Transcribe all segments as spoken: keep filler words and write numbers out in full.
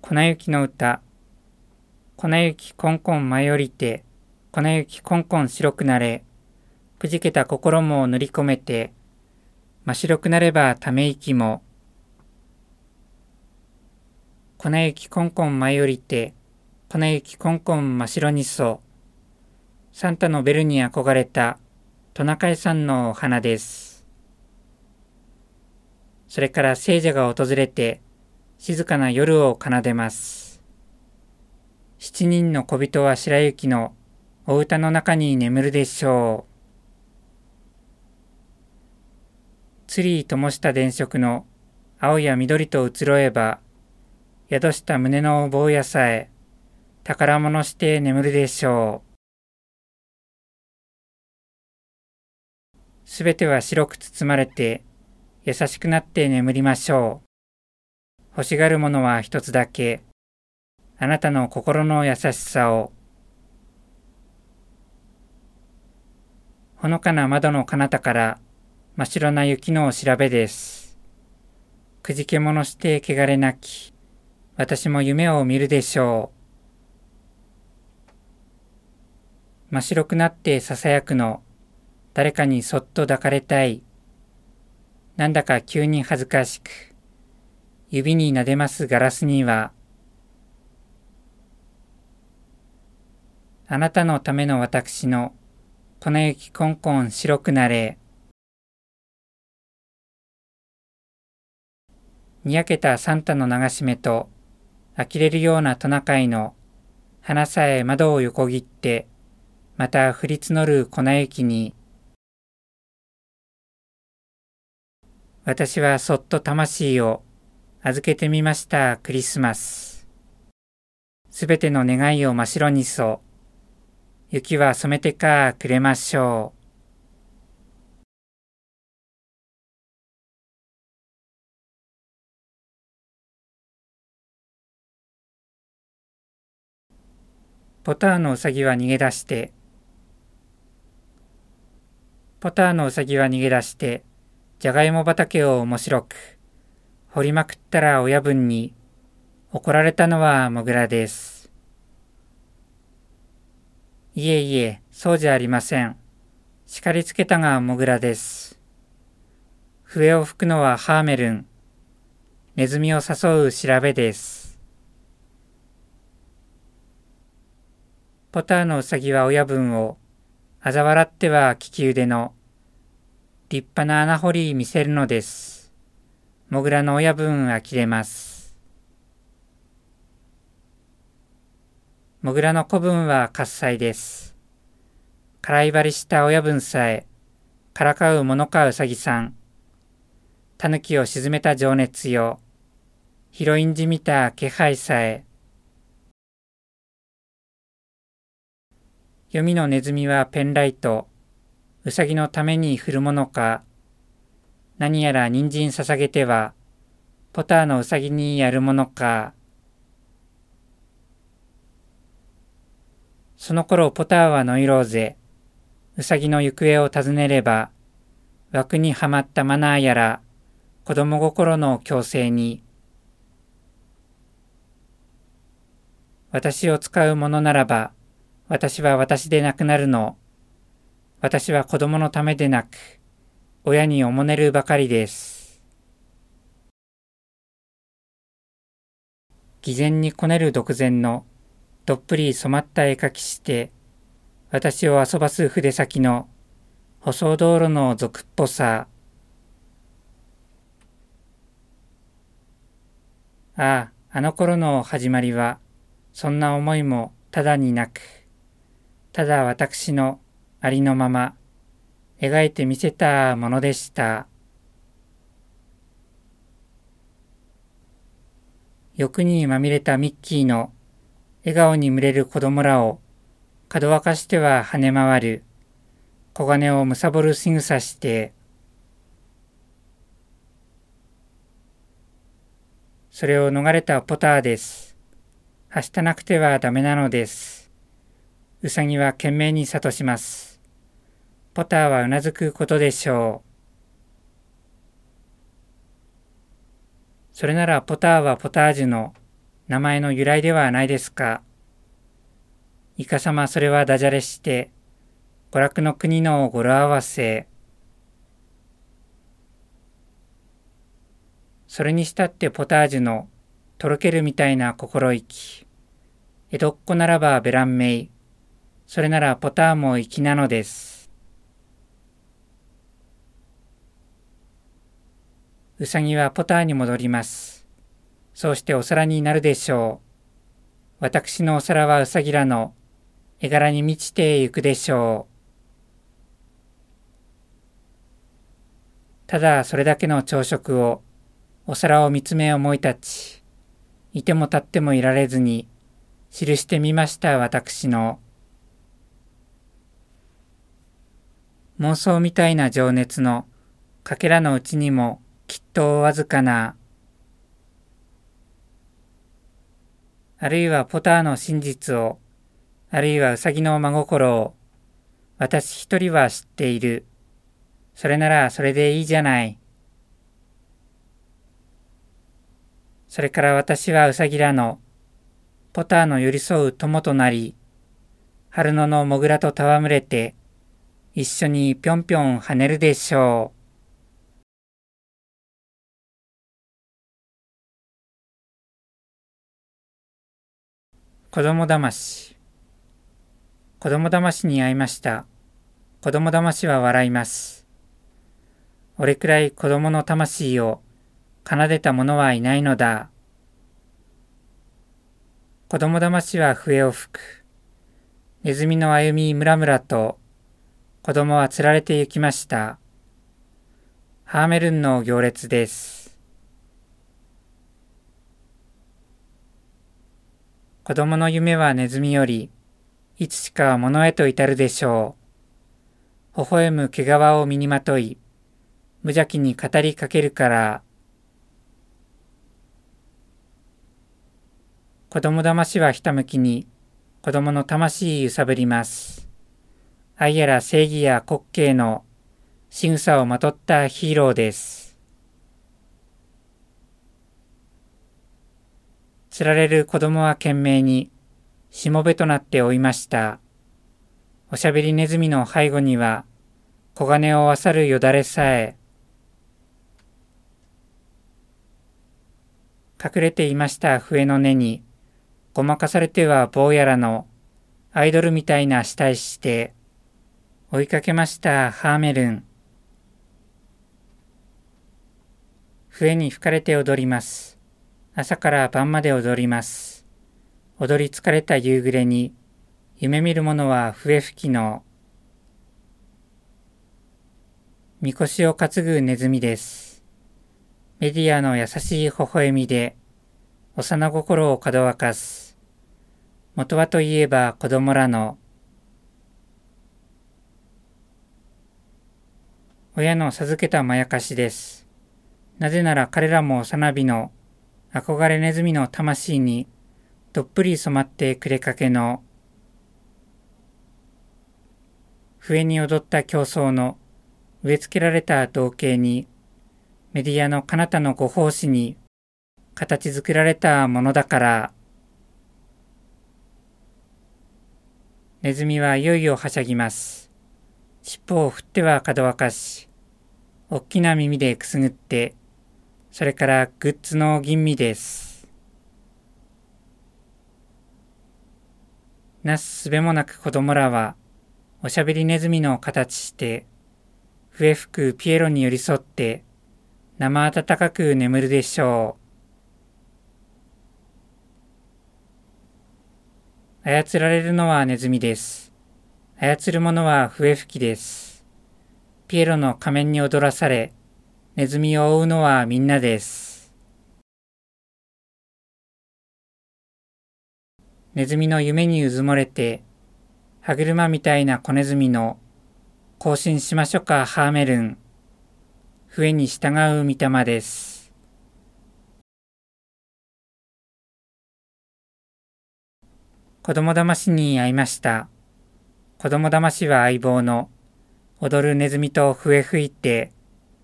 粉雪の歌。粉雪こんこん舞い降りて、粉雪こんこん白くなれ。くじけた心も塗り込めて、真白くなればため息も。粉雪こんこん舞い降りて、粉雪こんこん真白にそ。サンタのベルに憧れたトナカイさんのお花です。それから聖者が訪れて、静かな夜を奏でます。七人の小人は白雪のお歌の中に眠るでしょう。ツリー灯した電飾の青や緑と移ろえば、宿した胸の坊やさえ宝物して眠るでしょう。すべては白く包まれて優しくなって眠りましょう。欲しがるものは一つだけ。あなたの心の優しさを。ほのかな窓の彼方から真っ白な雪の調べです。くじけ者して汚れなき。私も夢を見るでしょう。真っ白くなってささやくの。誰かにそっと抱かれたい。なんだか急に恥ずかしく。指に撫でますガラスには。あなたのための私の粉雪こんこん白くなれ。にやけたサンタの流し目と呆れるようなトナカイの花さえ窓を横切ってまた降り募る粉雪に。私はそっと魂を預けてみましたクリスマス。すべての願いを真っ白にそ。雪は染めてかくれましょう。ポターのうさぎは逃げ出して、ポターのうさぎは逃げ出して、じゃがいも畑を面白く、掘りまくったら親分に、怒られたのはモグラです。いえいえ、そうじゃありません。叱りつけたがモグラです。笛を吹くのはハーメルン。ネズミを誘う調べです。ポターのうさぎは親分を、あざ笑っては利き腕の、立派な穴掘り見せるのです。モグラの親分は呆れます。モグラの子分は喝采です。からいばりした親分さえ、からかうものかうさぎさん。たぬきを沈めた情熱よ。ヒロインじみた気配さえ。黄泉のネズミはペンライト。うさぎのために振るものか。何やら人参捧げては、ポターのうさぎにやるものか。その頃ポターはノイローゼ。うさぎの行方を尋ねれば、枠にはまったマナーやら、子供心の強制に。私を使うものならば、私は私でなくなるの。私は子供のためでなく、親におもねるばかりです。偽善にこねる独善の、どっぷり染まった絵描きして、私を遊ばす筆先の、舗装道路の俗っぽさ。ああ、あの頃の始まりは、そんな思いもただになく、ただ私のありのまま、描いてみせたものでした。欲にまみれたミッキーの笑顔に群れる子供らを、かどわかしては跳ね回る、小金をむさぼる仕草して、それを逃れたポターです。はしたなくてはダメなのです。うさぎは懸命に諭します。ポターはうなずくことでしょう。それならポターはポタージュの名前の由来ではないですか。いかさまそれはダジャレして、娯楽の国の語呂合わせ。それにしたってポタージュのとろけるみたいな心意気。江戸っ子ならばベランメイ。それならポターも粋なのです。うさぎはポターに戻ります。そうしてお皿になるでしょう。私のお皿はうさぎらの絵柄に満ちてゆくでしょう。ただそれだけの朝食を、お皿を見つめ思い立ち、いても立ってもいられずに、記してみました私の。妄想みたいな情熱のかけらのうちにもきっとわずかな、あるいはポターの真実を、あるいはウサギの真心を、私一人は知っている。それならそれでいいじゃない。それから私はウサギらの、ポターの寄り添う友となり、春野のモグラと戯れて、一緒にぴょんぴょん跳ねるでしょう。子供だまし。子供だましに会いました。子供だましは笑います。俺くらい子供の魂を奏でた者はいないのだ。子供だましは笛を吹く。ネズミの歩みムラムラと子供は釣られて行きました。ハーメルンの行列です。子供の夢はネズミよりいつしか物へと至るでしょう。微笑む毛皮を身にまとい、無邪気に語りかけるから。子供だましはひたむきに子供の魂揺さぶります。愛やら正義や滑稽の仕草をまとったヒーローです。釣られる子供は懸命にしもべとなって追いました。おしゃべりネズミの背後には黄金を漁るよだれさえ隠れていました笛の根にごまかされては坊やらのアイドルみたいな死体して追いかけましたハーメルン。笛に吹かれて踊ります。朝から晩まで踊ります。踊り疲れた夕暮れに夢見る者は笛吹きのみこしを担ぐネズミです。メディアの優しい微笑みで幼心をかどわかす。元はといえば子供らの親の授けたまやかしです。なぜなら彼らも幼火の憧れネズミの魂にどっぷり染まってくれかけの笛に踊った競争の植え付けられた同型にメディアの彼方のご奉仕に形作られたものだから。ネズミはいよいよはしゃぎます。尻尾を振ってはかどわかし、おっきな耳でくすぐって、それからグッズの吟味です。なすすべもなく子供らは、おしゃべりネズミの形して、笛吹くピエロに寄り添って、生暖かく眠るでしょう。操られるのはネズミです。操る者は笛吹きです。ピエロの仮面に踊らされ、ネズミを追うのはみんなです。ネズミの夢にうずもれて、歯車みたいな子ネズミの行進しましょかハーメルン。笛に従う御霊です。子供だましに会いました。子供だましは相棒の踊るネズミと笛吹いて、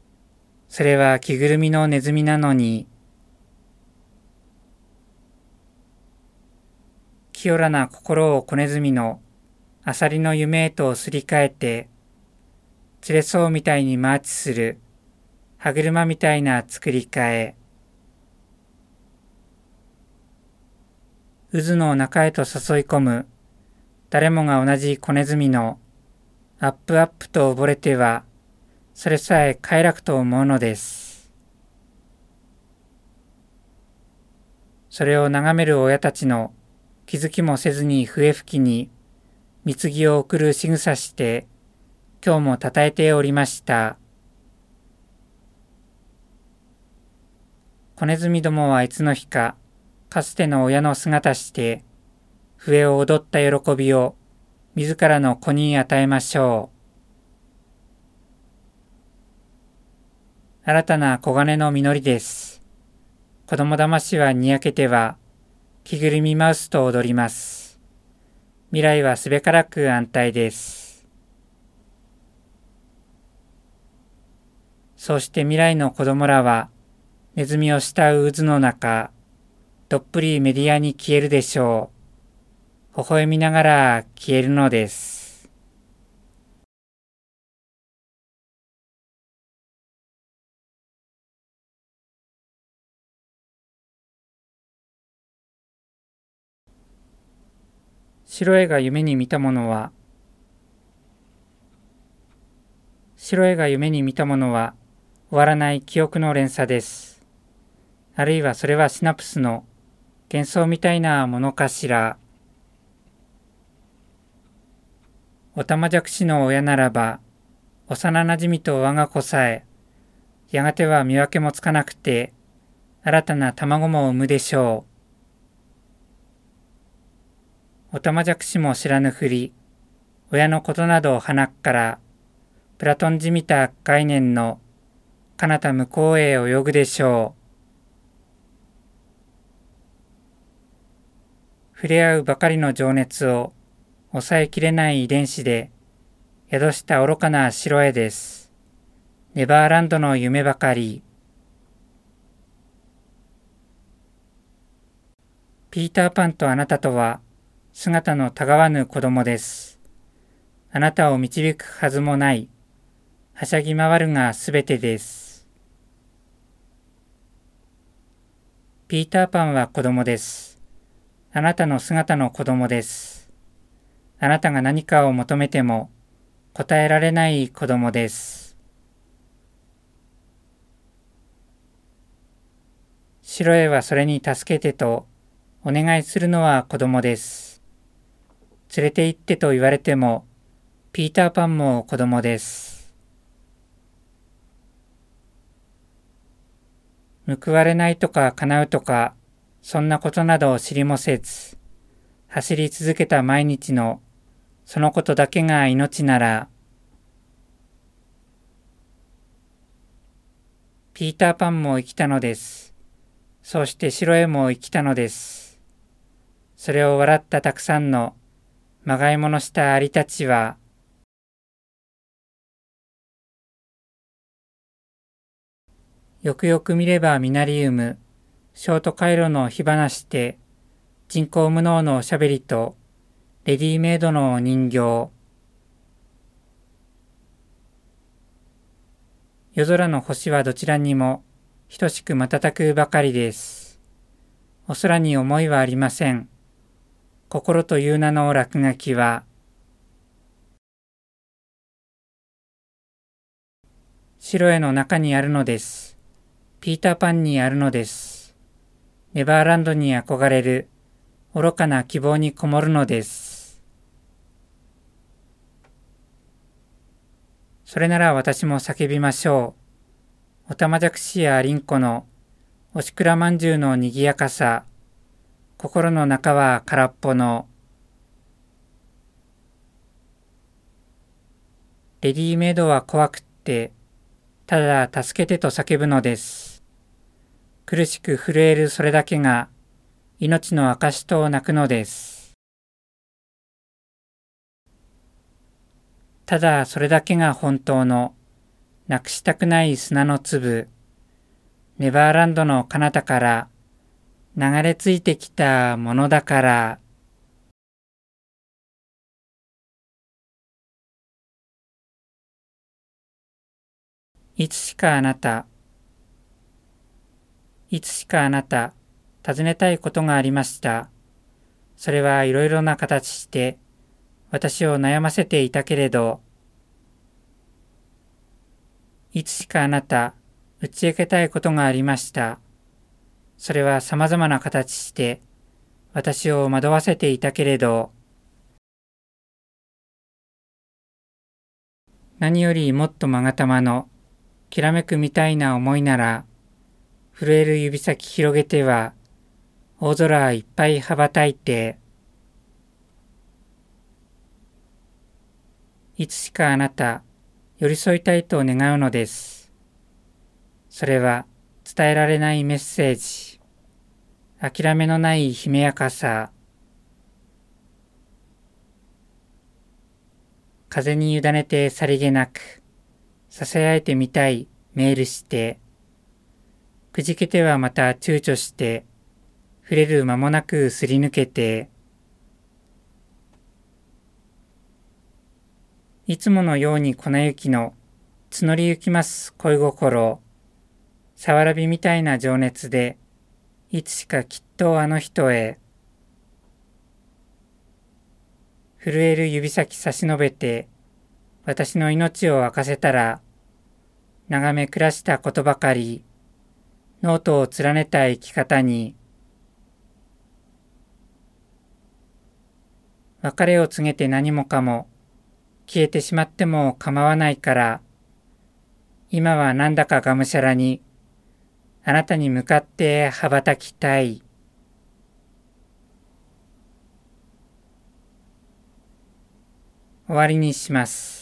それは着ぐるみのネズミなのに、 清らな心を子ネズミのアサリの夢へとすり替えて、連れそうみたいにマーチする歯車みたいな作り替え。渦の中へと誘い込む誰もが同じ子ネズミのアップアップと溺れては、それさえ快楽と思うのです。それを眺める親たちの気づきもせずに笛吹きに貢ぎを送る仕草して、今日もたたえておりました。子ネズミどもはいつの日か、かつての親の姿して、笛を踊った喜びを自らの子に与えましょう。新たな黄金の実りです。子供魂はにやけては、着ぐるみマウスと踊ります。未来はすべからく安泰です。そうして未来の子供らは、ネズミを慕う渦の中、どっぷりメディアに消えるでしょう。微笑みながら消えるのです。白絵が夢に見たものは、白絵が夢に見たものは終わらない記憶の連鎖です。あるいはそれはシナプスの幻想みたいなものかしら。おたまじゃくしの親ならば、幼なじみと我が子さえ、やがては見分けもつかなくて、新たな卵も産むでしょう。おたまじゃくしも知らぬふり、親のことなど鼻から、プラトンじみた概念の彼方向こうへ泳ぐでしょう。触れ合うばかりの情熱を抑えきれない遺伝子で宿した愚かな白絵です。ネバーランドの夢ばかり。ピーターパンとあなたとは姿のたがわぬ子供です。あなたを導くはずもない。はしゃぎ回るがすべてです。ピーターパンは子供です。あなたの姿の子供です。あなたが何かを求めても答えられない子供です。白絵はそれに助けてとお願いするのは子供です。連れて行ってと言われてもピーターパンも子供です。報われないとか叶うとか、そんなことなど知りもせず、走り続けた毎日のそのことだけが命なら、ピーターパンも生きたのです。そして白絵も生きたのです。それを笑ったたくさんのまがいものしたアリたちは、よくよく見ればミナリウム、ショート回路の火花して、人工無能のおしゃべりと、レディーメイドの人形。夜空の星はどちらにも、等しく瞬くばかりです。お空に思いはありません。心という名の落書きは、白絵の中にあるのです。ピーターパンにあるのです。ネバーランドに憧れる愚かな希望にこもるのです。それなら私も叫びましょう。おたまじゃくしやりんこのおしくらまんじゅうのにぎやかさ、心の中は空っぽの。レディーメイドは怖くって、ただ助けてと叫ぶのです。苦しく震えるそれだけが命の証と泣くのです。ただそれだけが本当のなくしたくない砂の粒、ネバーランドの彼方から流れ着いてきたものだから。 いつしかあなた、いつしかあなた、尋ねたいことがありました。それはいろいろな形して私を悩ませていたけれど、いつしかあなた、打ち明けたいことがありました。それは様々な形して私を惑わせていたけれど、何よりもっと勾玉のきらめくみたいな思いなら、震える指先広げては大空いっぱい羽ばたいて、いつしかあなた、寄り添いたいと願うのです。それは伝えられないメッセージ、諦めのないひめやかさ、風に委ねてさりげなく、ささやいてみたいメールして、くじけてはまた躊躇して、触れる間もなくすり抜けて、いつものように粉雪の募りゆきます恋心、さわらびみたいな情熱で、いつしかきっとあの人へ、震える指先差し伸べて、私の命を明かせたら、眺め暮らしたことばかり、ノートを連ねた生き方に、別れを告げて何もかも消えてしまっても構わないから、今はなんだかがむしゃらに、あなたに向かって羽ばたきたい。終わりにします。